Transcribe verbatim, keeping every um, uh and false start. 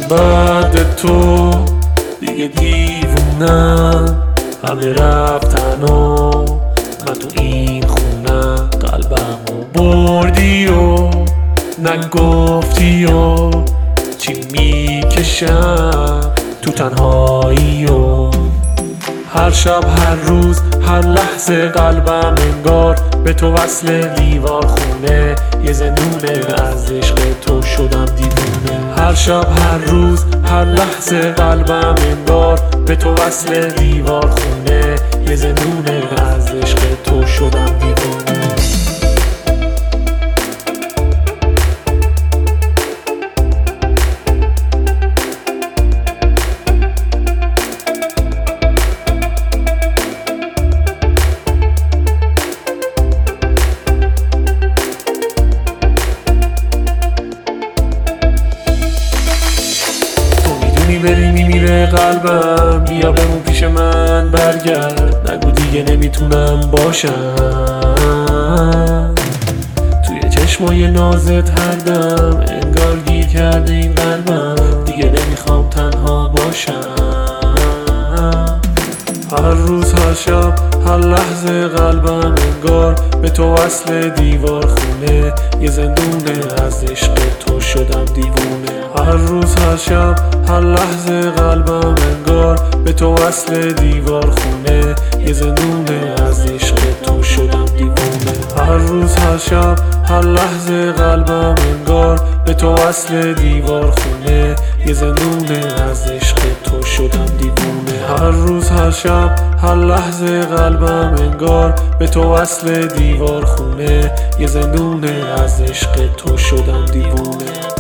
بعد تو دیگه دیوونم، همه رفتن و من تو این خونم. قلبمو بردی و نگفتی و چی میکشم تو تنهایی و هر شب هر روز هر لحظه قلبم انگار به تو وصل دیوار خونه. یه زندونه از عشق تو شدم دیوونه. هر شب هر روز هر لحظه قلبم انگار به تو وصل دیوار خونه. یه زندونه از عشق تو شدم دیوونه. بری میمیره قلبم، بیا بمون پیش من برگرد. نگو دیگه نمیتونم باشم توی چشمای نازت هر دم. انگار گیر کرده این قلبم، دیگه نمیخوام تنها باشم. هر روز هر شب هر لحظه قلبم انگار به تو وصل دیوار خونه. یه زندونه از عشق تو شدم دیوونه. هر روز هر شب هر لحظه قلبم انگار به تو وصل دیوار خونه. یه زندونه از عشق تو شدم دیوونه. هر روز هر شب هر لحظه قلبم انگار به تو وصل دیوار خونه. یه زندونه از عشق تو شدم دیوونه. هر روز هر شب هر لحظه قلبم انگار به تو وصل دیوار خونه. یه زندونه از عشق تو شدم دیوونه.